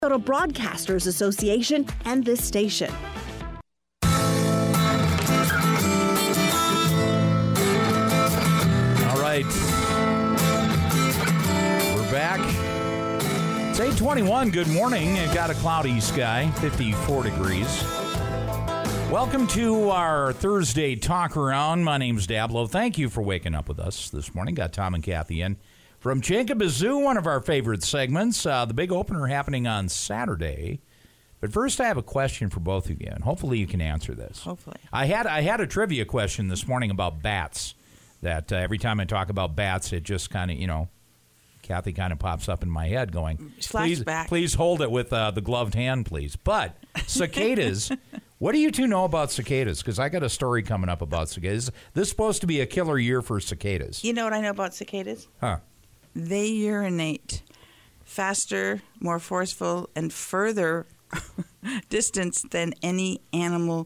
Broadcasters Association and this station. All right. We're back. It's 8:21. Good morning. It got a cloudy sky, 54 degrees. Welcome to our Thursday Talk Around. My name's Dablo. Thank you for waking up with us this morning. Got Tom and Kathy in from Jacob Zoo, one of our favorite segments. The big opener happening on Saturday. But first, I have a question for both of you, and hopefully you can answer this. Hopefully. I had a trivia question this morning about bats. That every time I talk about bats, it just kind of, Kathy kind of pops up in my head going, please hold it with the gloved hand, please. But cicadas, what do you two know about cicadas? Because I got a story coming up about cicadas. This is supposed to be a killer year for cicadas. You know what I know about cicadas? Huh. They urinate faster, more forceful, and further distance than any animal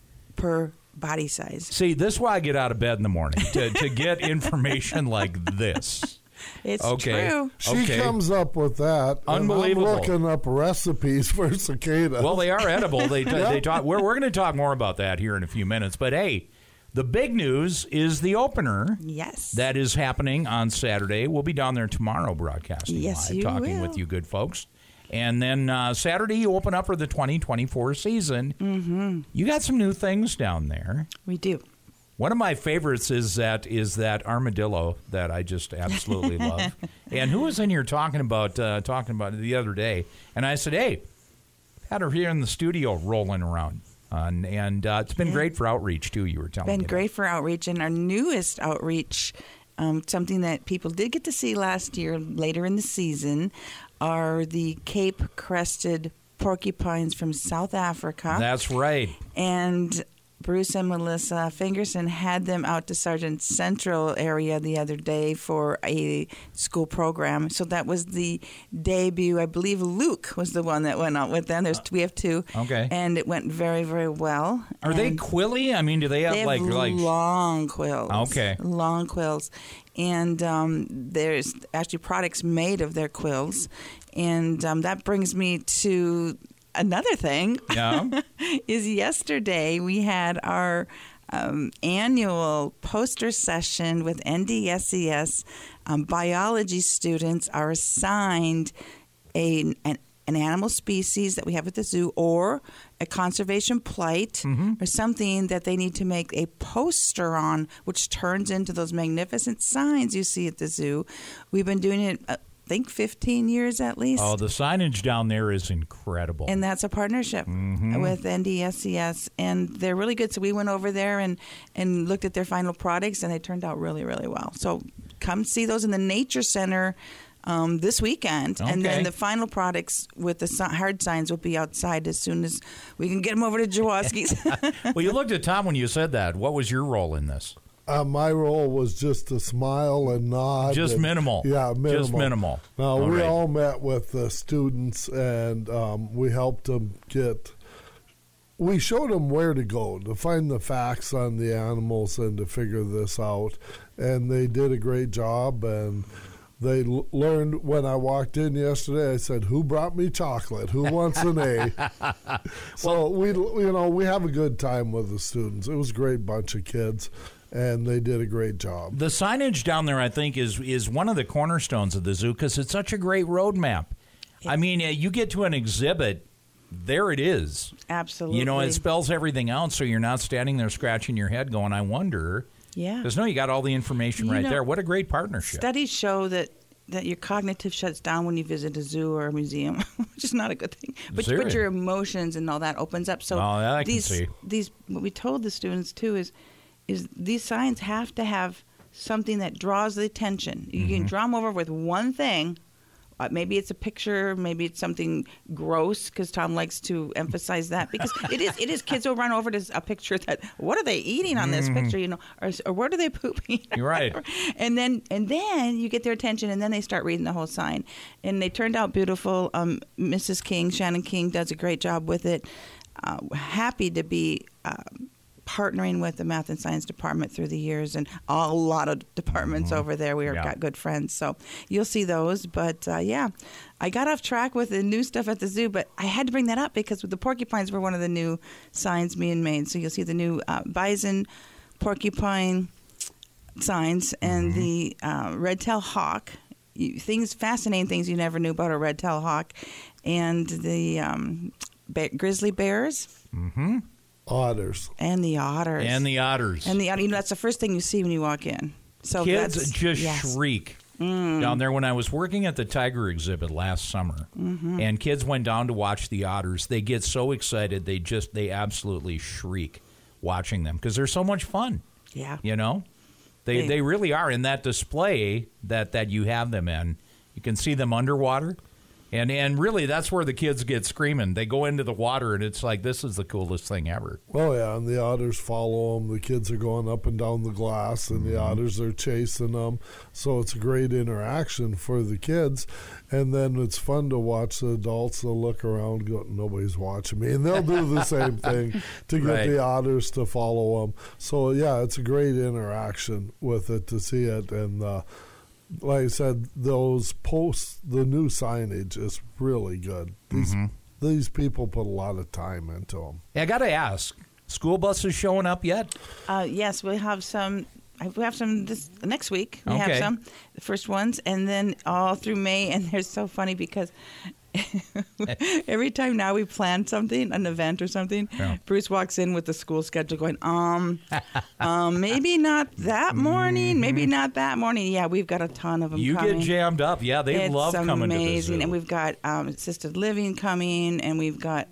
per body size. See, this is why I get out of bed in the morning, to get information like this. It's true. She comes up with that. Unbelievable. I'm looking up recipes for cicadas. Well, they are edible. They talk. We're going to talk more about that here in a few minutes. But hey, the big news is the opener. Yes. That is happening on Saturday. We'll be down there tomorrow broadcasting live, talking with you good folks. And then Saturday, you open up for the 2024 season. Mm-hmm. You got some new things down there. We do. One of my favorites is that armadillo that I just absolutely love. And who was in here talking about it the other day? And I said, hey, had her here in the studio rolling around. And it's been great for outreach, too, you were telling me. Been great for outreach. And our newest outreach, something that people did get to see last year, later in the season, are the Cape-crested porcupines from South Africa. That's right. And Bruce and Melissa Fingerson had them out to Sargent Central area the other day for a school program. So that was the debut. I believe Luke was the one that went out with them. We have two. Okay. And it went very, very well. Are they quilly? I mean, do they have, like long quills? Okay. Long quills. And there's actually products made of their quills. And that brings me to another thing. Yeah. Is yesterday we had our annual poster session with NDSCS. Biology students are assigned an animal species that we have at the zoo or a conservation plight or something that they need to make a poster on, which turns into those magnificent signs you see at the zoo. We've been doing it I think 15 years at least. Oh, the signage down there is incredible. And that's a partnership with NDSCS, and they're really good. So we went over there and looked at their final products, and they turned out really, really well. So come see those in the Nature Center this weekend. Okay. And then the final products with the hard signs will be outside as soon as we can get them over to Jaworski's. Well, you looked at Tom when you said that. What was your role in this? My role was just to smile and nod. Just minimal. Yeah, minimal. Just minimal. Now, we all met with the students, and we helped them we showed them where to go to find the facts on the animals and to figure this out. And they did a great job, and they learned when I walked in yesterday. I said, "Who brought me chocolate? Who wants an A?" So we have a good time with the students. It was a great bunch of kids, and they did a great job. The signage down there, I think, is one of the cornerstones of the zoo because it's such a great roadmap. I mean, you get to an exhibit, there it is. Absolutely. It spells everything out, so you're not standing there scratching your head going, I wonder. Yeah. Because, you got all the information there. What a great partnership. Studies show that your cognitive shuts down when you visit a zoo or a museum, which is not a good thing. But your emotions and all that opens up. So I can see. What we told the students, too, is these signs have to have something that draws the attention. You can draw them over with one thing. Maybe it's a picture, maybe it's something gross, because Tom likes to emphasize that. Because it is kids will run over to a picture that, what are they eating on this picture, or what are they pooping? You're right. And then you get their attention, and then they start reading the whole sign. And they turned out beautiful. Mrs. King, Shannon King, does a great job with it. Happy to be partnering with the math and science department through the years, and a lot of departments over there. We got good friends, so you'll see those. But I got off track with the new stuff at the zoo, but I had to bring that up because the porcupines were one of the new signs me and made. So you'll see the new bison, porcupine signs, and the red-tailed hawk. Fascinating things you never knew about a red-tailed hawk, and the grizzly bears. Mm-hmm. Otters. And the otters. That's the first thing you see when you walk in. So kids just shriek. Down there when I was working at the tiger exhibit last summer, and kids went down to watch the otters. They get so excited, they absolutely shriek watching them because they're so much fun. Yeah. You know? They really are. In that display that you have them in, you can see them underwater. And really, that's where the kids get screaming. They go into the water, and it's like, this is the coolest thing ever. Oh, yeah, and the otters follow them. The kids are going up and down the glass, and the otters are chasing them. So it's a great interaction for the kids. And then it's fun to watch the adults. They'll look around, go, nobody's watching me. And they'll do the same thing to get the otters to follow them. So, yeah, it's a great interaction with it to see it. And like I said, those posts, the new signage is really good. These people put a lot of time into them. Yeah, I got to ask, school buses showing up yet? Yes, we have some. We have some this next week. We have some, the first ones, and then all through May. And they're so funny because every time now we plan something, an event or something, Bruce walks in with the school schedule going, maybe not that morning, maybe not that morning. Yeah, we've got a ton of them coming. You get jammed up. Yeah, they love coming to the zoo. And we've got assisted living coming, and we've got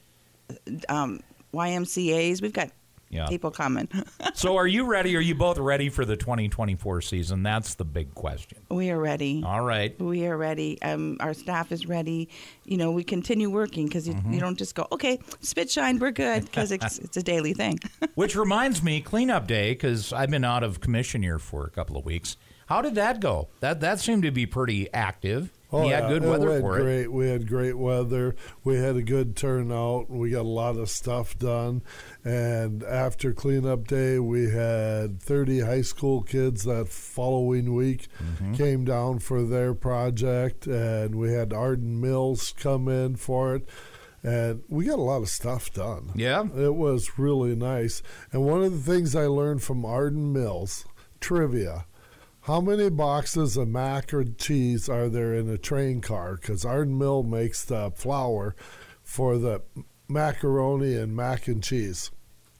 YMCAs. We've got people coming. So are you ready? Are you both ready for the 2024 season? That's the big question. We are ready. All right. We are ready. Our staff is ready. You know, we continue working because you don't just go, okay, spit shine, we're good, because it's a daily thing. Which reminds me, cleanup day, because I've been out of commission here for a couple of weeks. How did that go? That seemed to be pretty active. Oh, you had good weather for it. We had great weather. We had a good turnout. We got a lot of stuff done. And after cleanup day, we had 30 high school kids that following week came down for their project. And we had Arden Mills come in for it. And we got a lot of stuff done. Yeah. It was really nice. And one of the things I learned from Arden Mills, trivia, how many boxes of mac or cheese are there in a train car? Because Arden Mill makes the flour for the macaroni and mac and cheese.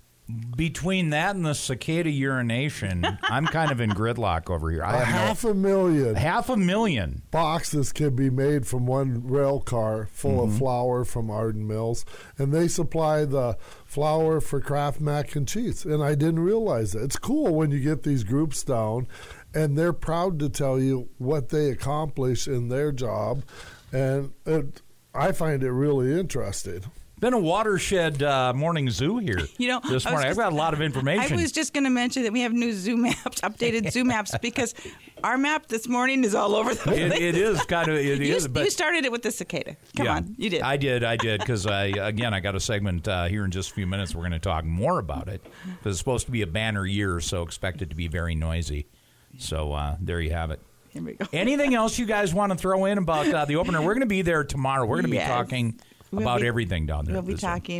Between that and the cicada urination, I'm kind of in gridlock over here. I have 500,000. 500,000 boxes can be made from one rail car full of flour from Arden Mills, and they supply the flour for Kraft mac and cheese. And I didn't realize that. It's cool when you get these groups down, and they're proud to tell you what they accomplish in their job, and I find it really interesting. Been a watershed morning zoo here this morning. I've got a lot of information. I was just going to mention that we have new zoo maps, updated zoo maps, because our map this morning is all over the place. It is kind of. You started it with the cicada. Come on, you did. I did, because I got a segment here in just a few minutes. We're going to talk more about it, because it's supposed to be a banner year, so expect it to be very noisy. So there you have it. Here we go. Anything else you guys want to throw in about the opener? We're going to be there tomorrow. We're going to be talking about everything down there. We'll be talking.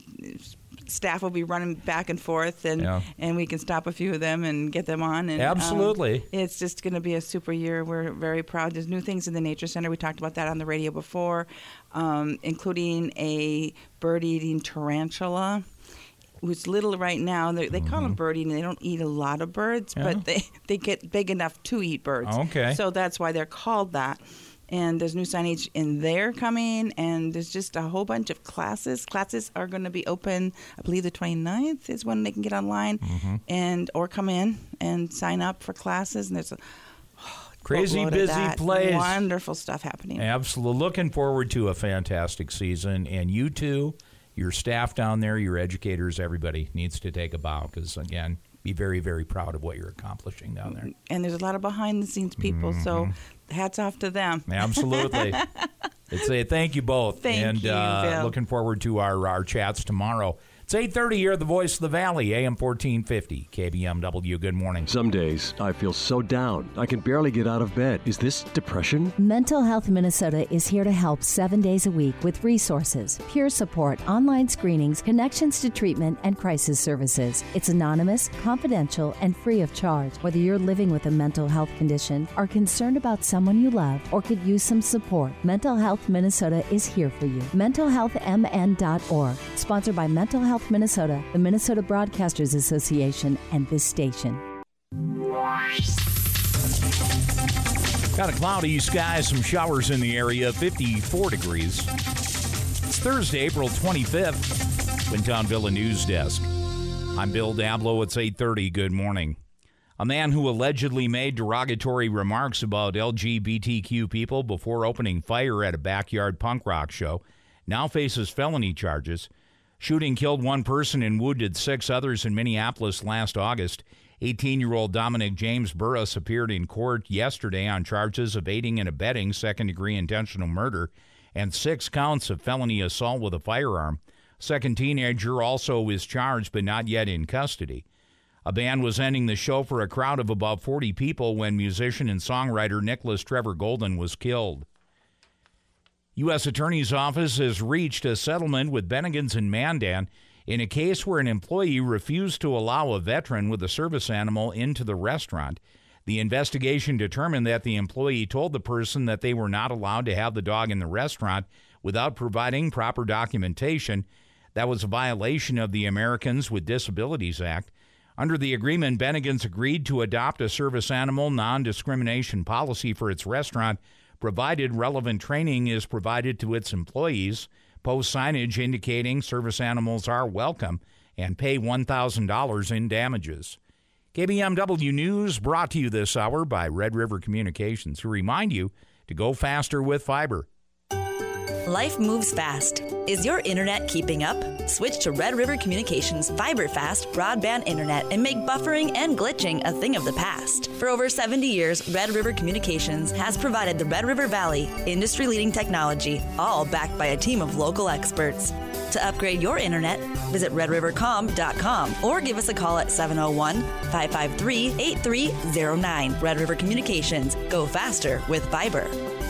Staff will be running back and forth, and we can stop a few of them and get them on. And, absolutely. It's just going to be a super year. We're very proud. There's new things in the Nature Center. We talked about that on the radio before, including a bird-eating tarantula, who's little right now. They call them bird-eating. They don't eat a lot of birds, but they get big enough to eat birds. Okay. So that's why they're called that. And there's new signage in there coming, and there's just a whole bunch of classes. Classes are going to be open, I believe the 29th is when they can get online or come in and sign up for classes. And there's a crazy busy place. Wonderful stuff happening. Absolutely. Looking forward to a fantastic season. And you too, your staff down there, your educators, everybody needs to take a bow because, again, be very, very proud of what you're accomplishing down there. And there's a lot of behind-the-scenes people, so hats off to them. Absolutely. Let's say thank you both. Thank you, Bill. Looking forward to our chats tomorrow. It's 8:30 here at the Voice of the Valley, AM 1450, KBMW. Good morning. Some days I feel so down, I can barely get out of bed. Is this depression? Mental Health Minnesota is here to help 7 days a week with resources, peer support, online screenings, connections to treatment, and crisis services. It's anonymous, confidential, and free of charge. Whether you're living with a mental health condition, are concerned about someone you love, or could use some support, Mental Health Minnesota is here for you. MentalHealthMN.org, sponsored by Mental Health Minnesota, the Minnesota Broadcasters Association, and this station. Got a cloudy sky, some showers in the area, 54 degrees. It's Thursday, April 25th. Quinton-Villa News Desk. I'm Bill Dablow. It's 8:30. Good morning. A man who allegedly made derogatory remarks about LGBTQ people before opening fire at a backyard punk rock show now faces felony charges. Shooting killed one person and wounded 6 others in Minneapolis last August. 18-year-old Dominic James Burris appeared in court yesterday on charges of aiding and abetting second-degree intentional murder and 6 counts of felony assault with a firearm. Second teenager also is charged but not yet in custody. A band was ending the show for a crowd of about 40 people when musician and songwriter Nicholas Trevor Golden was killed. U.S. Attorney's Office has reached a settlement with Bennigan's and Mandan in a case where an employee refused to allow a veteran with a service animal into the restaurant. The investigation determined that the employee told the person that they were not allowed to have the dog in the restaurant without providing proper documentation. That was a violation of the Americans with Disabilities Act. Under the agreement, Bennigan's agreed to adopt a service animal non-discrimination policy for its restaurant, provided relevant training is provided to its employees, post signage indicating service animals are welcome, and pay $1,000 in damages. KBMW News brought to you this hour by Red River Communications, who remind you to go faster with fiber. Life moves fast. Is your internet keeping up? Switch to Red River Communications Fiber Fast Broadband Internet and make buffering and glitching a thing of the past. For over 70 years, Red River Communications has provided the Red River Valley industry-leading technology, all backed by a team of local experts. To upgrade your internet, visit redrivercom.com or give us a call at 701-553-8309. Red River Communications. Go faster with fiber.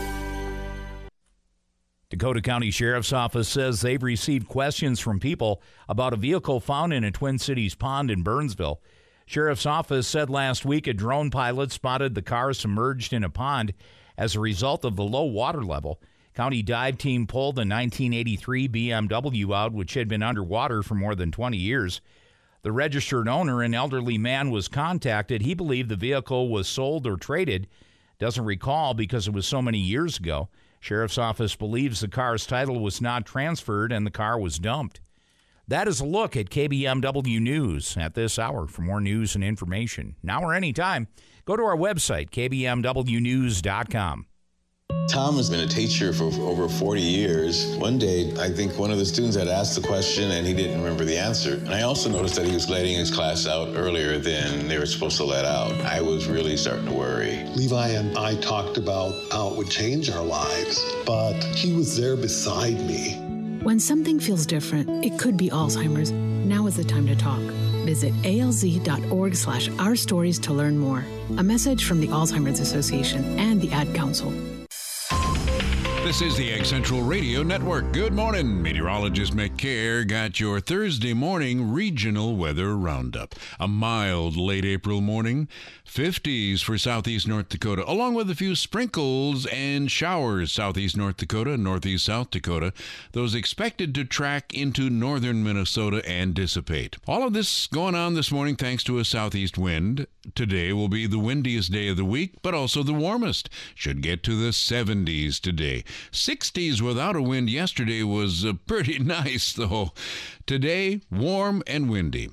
Dakota County Sheriff's Office says they've received questions from people about a vehicle found in a Twin Cities pond in Burnsville. Sheriff's Office said last week a drone pilot spotted the car submerged in a pond as a result of the low water level. County dive team pulled a 1983 BMW out, which had been underwater for more than 20 years. The registered owner, an elderly man, was contacted. He believed the vehicle was sold or traded. Doesn't recall because it was so many years ago. Sheriff's Office believes the car's title was not transferred and the car was dumped. That is a look at KBMW News at this hour. For more news and information, now or anytime, go to our website, kbmwnews.com. Tom has been a teacher for over 40 years. One day, I think one of the students had asked the question and he didn't remember the answer. And I also noticed that he was letting his class out earlier than they were supposed to let out. I was really starting to worry. Levi and I talked about how it would change our lives, but he was there beside me. When something feels different, it could be Alzheimer's. Now is the time to talk. Visit alz.org/ourstories to learn more. A message from the Alzheimer's Association and the Ad Council. This is the Egg Central Radio Network. Good morning. Meteorologist McCare got your Thursday morning regional weather roundup. A mild late April morning, 50s for southeast North Dakota, along with a few sprinkles and showers southeast North Dakota, northeast South Dakota. Those expected to track into northern Minnesota and dissipate. All of this going on this morning thanks to a southeast wind. Today will be the windiest day of the week, but also the warmest. Should get to the 70s today. 60s without a wind yesterday was pretty nice, though. Today, warm and windy.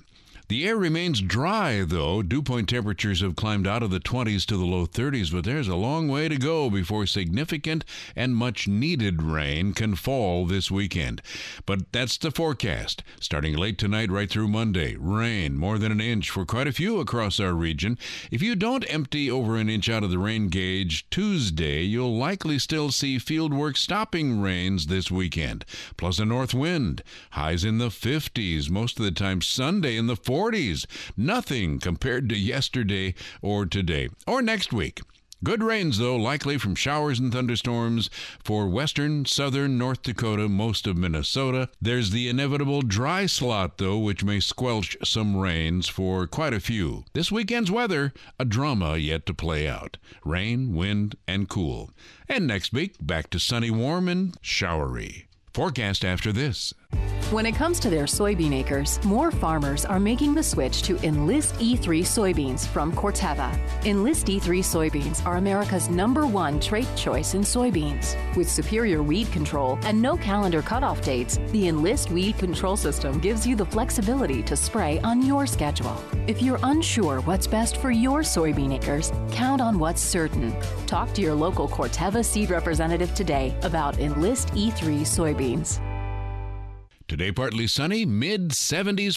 The air remains dry, though. Dew point temperatures have climbed out of the 20s to the low 30s, but there's a long way to go before significant and much-needed rain can fall this weekend. But that's the forecast. Starting late tonight right through Monday, rain more than an inch for quite a few across our region. If you don't empty over an inch out of the rain gauge Tuesday, you'll likely still see fieldwork stopping rains this weekend. Plus a north wind. Highs in the 50s, most of the time Sunday in the 40s. Nothing compared to yesterday or today or next week. Good rains, though, likely from showers and thunderstorms for western, southern North Dakota, most of Minnesota. There's the inevitable dry slot, though, which may squelch some rains for quite a few. This weekend's weather, a drama yet to play out. Rain, wind, and cool. And next week, back to sunny, warm, and showery. Forecast after this. When it comes to their soybean acres, more farmers are making the switch to Enlist E3 soybeans from Corteva. Enlist E3 soybeans are America's #1 trait choice in soybeans. With superior weed control and no calendar cutoff dates, the Enlist weed control system gives you the flexibility to spray on your schedule. If you're unsure what's best for your soybean acres, count on what's certain. Talk to your local Corteva seed representative today about Enlist E3 soybeans. Today, partly sunny, mid-70s